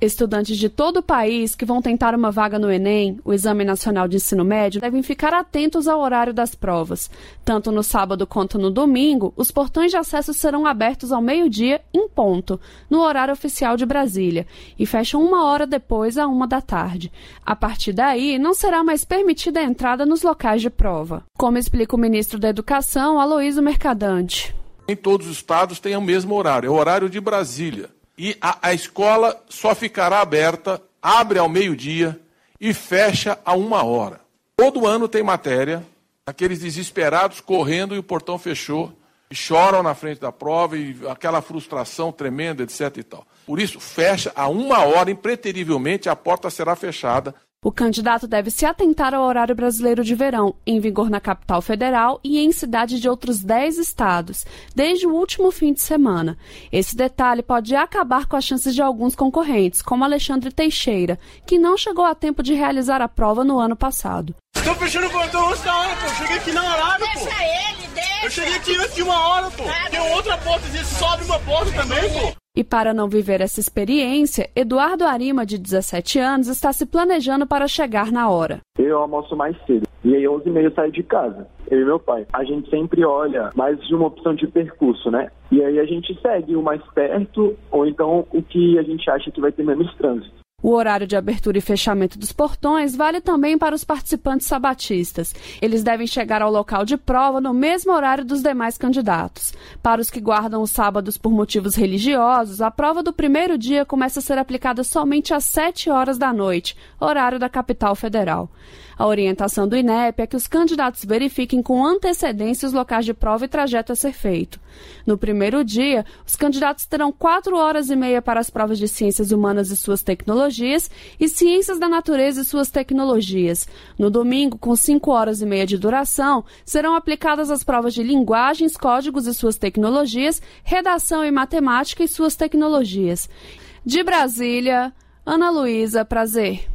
Estudantes de todo o país que vão tentar uma vaga no Enem, o Exame Nacional de Ensino Médio, devem ficar atentos ao horário das provas. Tanto no sábado quanto no domingo, os portões de acesso serão abertos ao meio-dia em ponto, no horário oficial de Brasília, e fecham 1 hora depois, à 1 da tarde. A partir daí, não será mais permitida a entrada nos locais de prova. Como explica o ministro da Educação, Aloysio Mercadante. Em todos os estados tem o mesmo horário, é o horário de Brasília. E a escola só ficará aberta, abre ao meio-dia e fecha a 1 hora. Todo ano tem matéria, aqueles desesperados correndo e o portão fechou, e choram na frente da prova e aquela frustração tremenda, etc. e tal. Por isso, fecha a 1 hora, impreterivelmente a porta será fechada. O candidato deve se atentar ao horário brasileiro de verão, em vigor na capital federal e em cidades de outros 10 estados, desde o último fim de semana. Esse detalhe pode acabar com as chances de alguns concorrentes, como Alexandre Teixeira, que não chegou a tempo de realizar a prova no ano passado. Tô fechando o portão antes da hora, pô. Cheguei aqui na horário, pô. Deixa ele, deixa. Eu cheguei aqui antes de 1 hora, pô. Tem outra porta, existe só abre uma porta também, pô. E para não viver essa experiência, Eduardo Arima, de 17 anos, está se planejando para chegar na hora. Eu almoço mais cedo. E aí, 11h30 eu saio de casa, eu e meu pai. A gente sempre olha mais de uma opção de percurso, né? E aí a gente segue o mais perto, ou então o que a gente acha que vai ter menos trânsito. O horário de abertura e fechamento dos portões vale também para os participantes sabatistas. Eles devem chegar ao local de prova no mesmo horário dos demais candidatos. Para os que guardam os sábados por motivos religiosos, a prova do primeiro dia começa a ser aplicada somente às 7 horas da noite, horário da capital federal. A orientação do INEP é que os candidatos verifiquem com antecedência os locais de prova e trajeto a ser feito. No primeiro dia, os candidatos terão 4 horas e meia para as provas de Ciências Humanas e suas tecnologias e Ciências da Natureza e suas tecnologias. No domingo, com 5 horas e meia de duração, serão aplicadas as provas de Linguagens, Códigos e suas tecnologias, Redação e Matemática e suas tecnologias. De Brasília, Ana Luísa Prazer.